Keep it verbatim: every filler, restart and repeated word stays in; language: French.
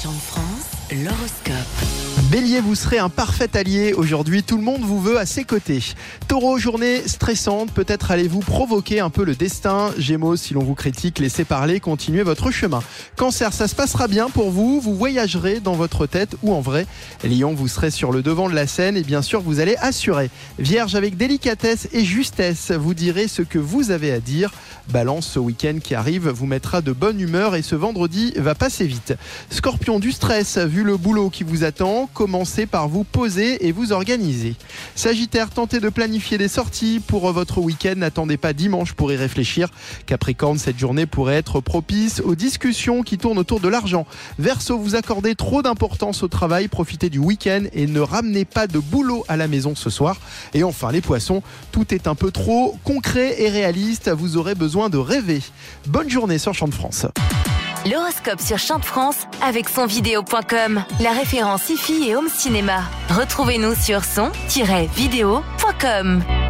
Chant de France, l'horoscope. Bélier, vous serez un parfait allié aujourd'hui, tout le monde vous veut à ses côtés. Taureau, journée stressante, peut-être allez-vous provoquer un peu le destin. Gémeaux, si l'on vous critique, laissez parler, continuez votre chemin. Cancer, ça se passera bien pour vous, vous voyagerez dans votre tête ou en vrai. Lion, vous serez sur le devant de la scène et bien sûr vous allez assurer. Vierge, avec délicatesse et justesse, vous direz ce que vous avez à dire. Balance, ce week-end qui arrive vous mettra de bonne humeur et ce vendredi va passer vite. Scorpion, du stress, vu le boulot qui vous attend, commencez par vous poser et vous organiser. Sagittaire, tentez de planifier des sorties pour votre week-end, n'attendez pas dimanche pour y réfléchir. Capricorne, cette journée pourrait être propice aux discussions qui tournent autour de l'argent. Verseau, vous accordez trop d'importance au travail, profitez du week-end et ne ramenez pas de boulot à la maison ce soir. Et enfin les poissons, tout est un peu trop concret et réaliste, vous aurez besoin de rêver. Bonne journée sur Chant de France. L'horoscope sur Chant de France avec son vidéo point com, la référence hi-fi et home cinéma. Retrouvez-nous sur son tiret vidéo point com.